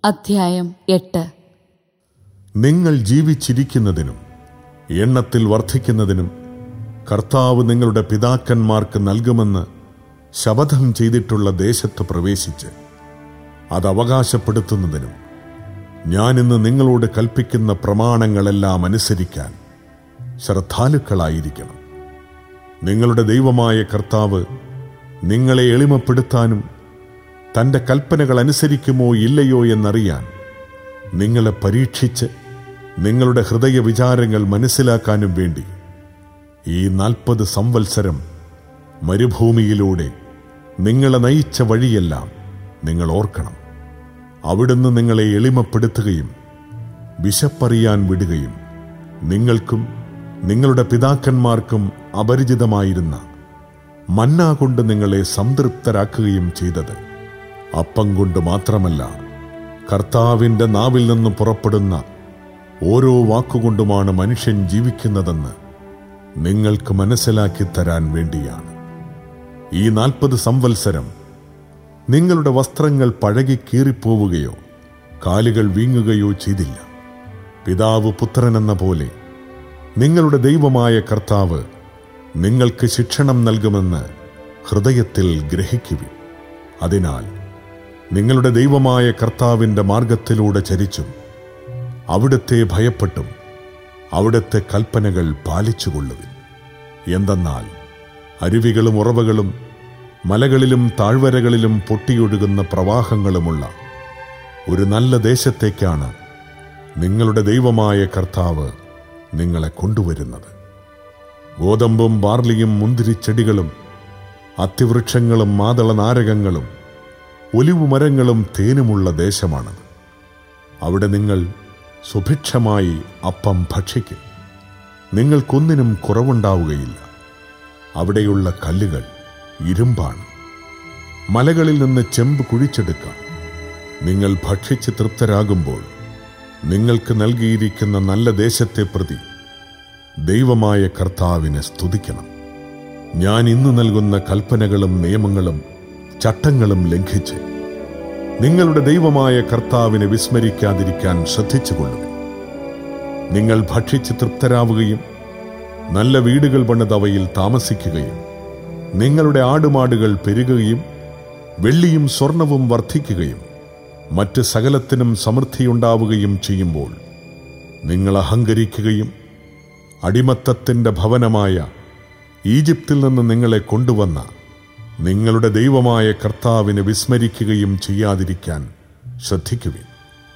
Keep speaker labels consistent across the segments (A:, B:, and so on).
A: അധ്യായം 8.
B: നിങ്ങൾ ജീവിച്ചിരിക്കുന്നതിനും എണ്ണത്തിൽ വർദ്ധിക്കുന്നതിനും കർത്താവ് നിങ്ങളുടെ പിതാക്കന്മാർക്ക് നൽകുമെന്ന് ശപഥം ചെയ്തിട്ടുള്ള ദേശത്ത് പ്രവേശിച്ച് അത് അവകാശപ്പെടുത്തുന്നതിനും ഞാനിന്ന് നിങ്ങളോട് കൽപ്പിക്കുന്ന പ്രമാണങ്ങളെല്ലാം അനുസരിക്കാൻ ശ്രദ്ധാലുക്കളായിരിക്കണം. നിങ്ങളുടെ ദൈവമായ കർത്താവ് നിങ്ങളെ എളിമപ്പെടുത്താനും തൻ്റെ കൽപ്പനകൾ അനുസരിക്കുമോ ഇല്ലയോ എന്നറിയാൻ നിങ്ങളെ പരീക്ഷിച്ച് നിങ്ങളുടെ ഹൃദയവിചാരങ്ങൾ മനസ്സിലാക്കാനും വേണ്ടി ഈ 40 സംവത്സരം മരുഭൂമിയിലൂടെ നിങ്ങളെ നയിച്ച വഴിയെല്ലാം നിങ്ങൾ ഓർക്കണം. അവിടുന്ന് നിങ്ങളെ എളിമപ്പെടുത്തുകയും വിശപ്പറിയാൻ വിടുകയും നിങ്ങൾക്കും നിങ്ങളുടെ പിതാക്കന്മാർക്കും അപരിചിതമായിരുന്ന മന്ന കൊണ്ട് നിങ്ങളെ സംതൃപ്തരാക്കുകയും ചെയ്തത് അപ്പം കൊണ്ട് മാത്രമല്ല, കർത്താവിൻ്റെ നാവിൽ നിന്ന് പുറപ്പെടുന്ന ഓരോ വാക്കുകൊണ്ടുമാണ് മനുഷ്യൻ ജീവിക്കുന്നതെന്ന് നിങ്ങൾക്ക് മനസ്സിലാക്കി തരാൻ വേണ്ടിയാണ്. ഈ 40 സംവത്സരം നിങ്ങളുടെ വസ്ത്രങ്ങൾ പഴകി കീറിപ്പോവുകയോ കാലുകൾ വീങ്ങുകയോ ചെയ്തില്ല. പിതാവ് പുത്രനെന്ന പോലെ നിങ്ങളുടെ ദൈവമായ കർത്താവ് നിങ്ങൾക്ക് ശിക്ഷണം നൽകുമെന്ന് ഹൃദയത്തിൽ ഗ്രഹിക്കുവിൻ. അതിനാൽ നിങ്ങളുടെ ദൈവമായ കർത്താവിൻ്റെ മാർഗത്തിലൂടെ ചരിച്ചും അവിടുത്തെ ഭയപ്പെട്ടും അവിടുത്തെ കൽപ്പനകൾ പാലിച്ചുകൊള്ളുവിൻ. എന്തെന്നാൽ അരുവികളും ഉറവകളും മലകളിലും താഴ്വരകളിലും പൊട്ടിയൊഴുകുന്ന പ്രവാഹങ്ങളുമുള്ള ഒരു നല്ല ദേശത്തേക്കാണ് നിങ്ങളുടെ ദൈവമായ കർത്താവ് നിങ്ങളെ കൊണ്ടുവരുന്നത്. ഗോതമ്പും ബാർലിയും മുന്തിരിച്ചെടികളും അത്തിവൃക്ഷങ്ങളും മാതളനാരകങ്ങളും ഒലിവുമരങ്ങളും തേനുമുള്ള ദേശമാണത്. അവിടെ നിങ്ങൾ സുഭിക്ഷമായി അപ്പം ഭക്ഷിക്കും. നിങ്ങൾക്കൊന്നിനും കുറവുണ്ടാവുകയില്ല. അവിടെയുള്ള കല്ലുകൾ ഇരുമ്പാണ്. മലകളിൽ നിന്ന് ചെമ്പ് കുഴിച്ചെടുക്കാം. നിങ്ങൾ ഭക്ഷിച്ച് തൃപ്തരാകുമ്പോൾ നിങ്ങൾക്ക് നൽകിയിരിക്കുന്ന നല്ല ദേശത്തെ പ്രതി ദൈവമായ കർത്താവിനെ സ്തുതിക്കണം. ഞാൻ ഇന്ന് നൽകുന്ന കൽപ്പനകളും നിയമങ്ങളും ചട്ടങ്ങളും ലംഘിച്ച് നിങ്ങളുടെ ദൈവമായ കർത്താവിനെ വിസ്മരിക്കാതിരിക്കാൻ ശ്രദ്ധിച്ചുകൊള്ളുക. നിങ്ങൾ ഭക്ഷിച്ച് തൃപ്തരാവുകയും നല്ല വീടുകൾ പണിതവയിൽ താമസിക്കുകയും നിങ്ങളുടെ ആടുമാടുകൾ പെരുകുകയും വെള്ളിയും സ്വർണവും വർദ്ധിക്കുകയും മറ്റ് സകലത്തിനും സമൃദ്ധിയുണ്ടാവുകയും ചെയ്യുമ്പോൾ നിങ്ങൾ അഹങ്കരിക്കുകയും അടിമത്തത്തിൻ്റെ ഭവനമായ ഈജിപ്തിൽ നിന്ന് നിങ്ങളെ കൊണ്ടുവന്ന നിങ്ങളുടെ ദൈവമായ കർത്താവിനെ വിസ്മരിക്കുകയും ചെയ്യാതിരിക്കാൻ ശ്രദ്ധിക്കുവിൻ.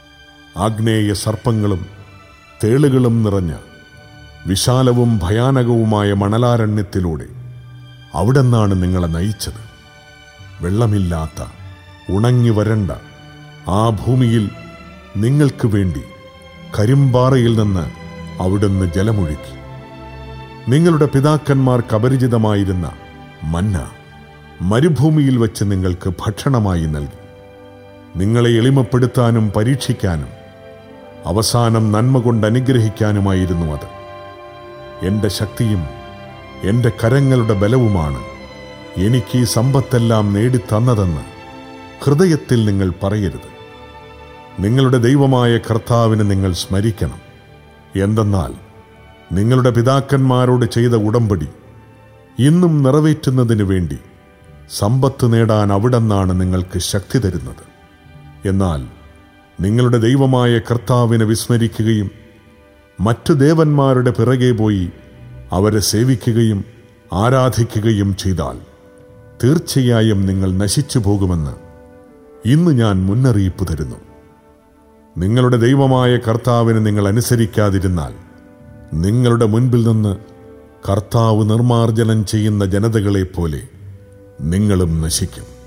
B: ആഗ്നേയ സർപ്പങ്ങളും തേളുകളും നിറഞ്ഞ വിശാലവും ഭയാനകവുമായ മണലാരണ്യത്തിലൂടെ അവിടെന്നാണ് നിങ്ങളെ നയിച്ചത്. വെള്ളമില്ലാത്ത ഉണങ്ങി വരണ്ട ആ ഭൂമിയിൽ നിങ്ങൾക്ക് വേണ്ടി കരിമ്പാറയിൽ നിന്ന് അവിടുന്ന് ജലമൊഴുക്കി. നിങ്ങളുടെ പിതാക്കന്മാർക്ക് അപരിചിതമായിരുന്ന മന്ന മരുഭൂമിയിൽ വച്ച് നിങ്ങൾക്ക് ഭക്ഷണമായി നൽകി. നിങ്ങളെ എളിമപ്പെടുത്താനും പരീക്ഷിക്കാനും അവസാനം നന്മ കൊണ്ട് അനുഗ്രഹിക്കാനുമായിരുന്നു അത്. എൻ്റെ ശക്തിയും എൻ്റെ കരങ്ങളുടെ ബലവുമാണ് എനിക്ക് ഈ സമ്പത്തെല്ലാം നേടിത്തന്നതെന്ന് ഹൃദയത്തിൽ നിങ്ങൾ പറയരുത്. നിങ്ങളുടെ ദൈവമായ കർത്താവിനെ നിങ്ങൾ സ്മരിക്കണം. എന്തെന്നാൽ നിങ്ങളുടെ പിതാക്കന്മാരോട് ചെയ്ത ഉടമ്പടി ഇന്നും നിറവേറ്റുന്നതിനു വേണ്ടി സമ്പത്ത് നേടാൻ അവിടെന്നാണ് നിങ്ങൾക്ക് ശക്തി തരുന്നത്. എന്നാൽ നിങ്ങളുടെ ദൈവമായ കർത്താവിനെ വിസ്മരിക്കുകയും മറ്റു ദേവന്മാരുടെ പിറകെ പോയി അവരെ സേവിക്കുകയും ആരാധിക്കുകയും ചെയ്താൽ തീർച്ചയായും നിങ്ങൾ നശിച്ചു പോകുമെന്ന് ഇന്ന് ഞാൻ മുന്നറിയിപ്പ് തരുന്നു. നിങ്ങളുടെ ദൈവമായ കർത്താവിനെ നിങ്ങൾ അനുസരിക്കാതിരുന്നാൽ നിങ്ങളുടെ മുൻപിൽ നിന്ന് കർത്താവ് നിർമ്മാർജ്ജനം ചെയ്യുന്ന ജനതകളെപ്പോലെ നിങ്ങളും നശിക്കും.